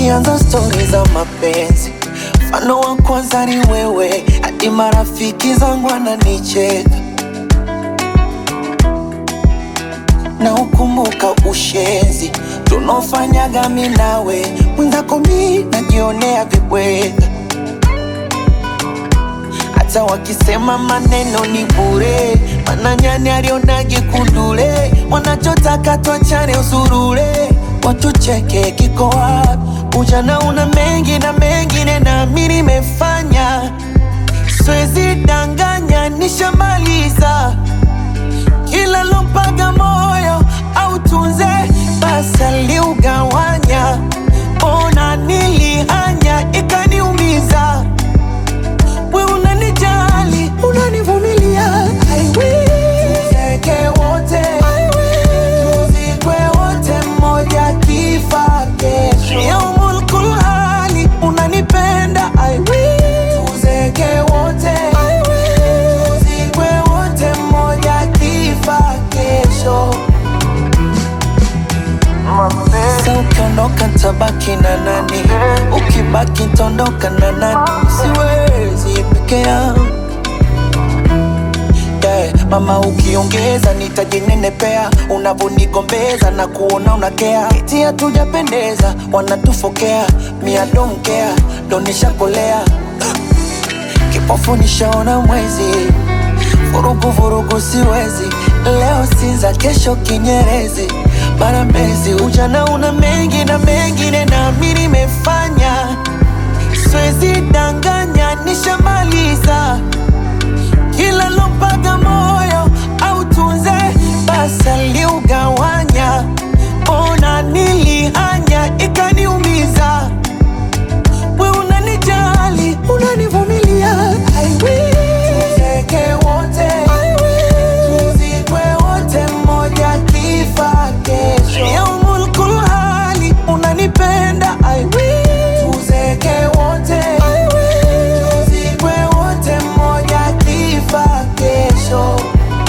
tukianza stori za mapenzi, mfano wa kwanza ni wewe, hadi marafiki zangu wananicheka. Na ukumbuka ushenzi tunofanyaga mimi nawe, mwenzako mimi najionea vibweka. Hata wakisema maneno ni bure, mananyani alionage kundule, wanachotaka tuachane usurule, watucheke kiko wapi? Ujana una mengi na mengine na mimi nimefanya, siwezi danganya nishamaliza. Kila lompaga moyo au tunze basi aliugawanya, ona nilihanya ikaniumiza. We unanijali, unanivumilia, I will. Tuzeke wote, I will. Tuzikwe wote mmoja kifa kesho. Yaumul kulhali, unanipenda, I will. Tuzeke wote, I will. Tuzikwe wote mmoja kifa kesho. Sasa ukiondoka nitabaki na nani? Ukibaki nitaondoka na nani? Siwezi peke yangu, yeah. Mama ukiongeza nitajinenepea, unavonigombeza na kuona unakea. Eti hatujapendeza, wanatufokea, me I don't care, ndo nishakolea. Kipofu nishaona mwezi, vurugu vurugu siwezi, leo Sinza kesho Kinyerezi, Barambezi. Ujana una mengi na mengine na mimi nimefanya, siwezi danganya nishamaliza. Kila lompaga moyo au tunze basi aliugawanya, ona nilihanya ikaniumiza. We unanijali, unanivumilia, I will. Tuzeke wote, I will. Tuzikwe wote mmoja kifa kesho. Yaumul kulhali, unanipenda, I will. Tuzeke wote, I will. Tuzikwe wote mmoja kifa kesho.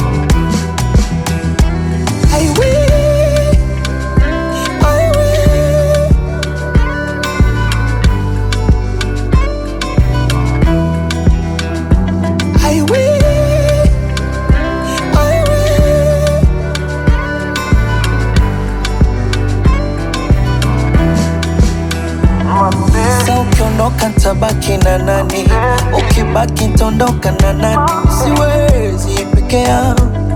I will, I will. I will, I will. Sasa ukiondoka nitabaki na nani? Ukibaki nitaondoka na nani? Siwezi peke yangu.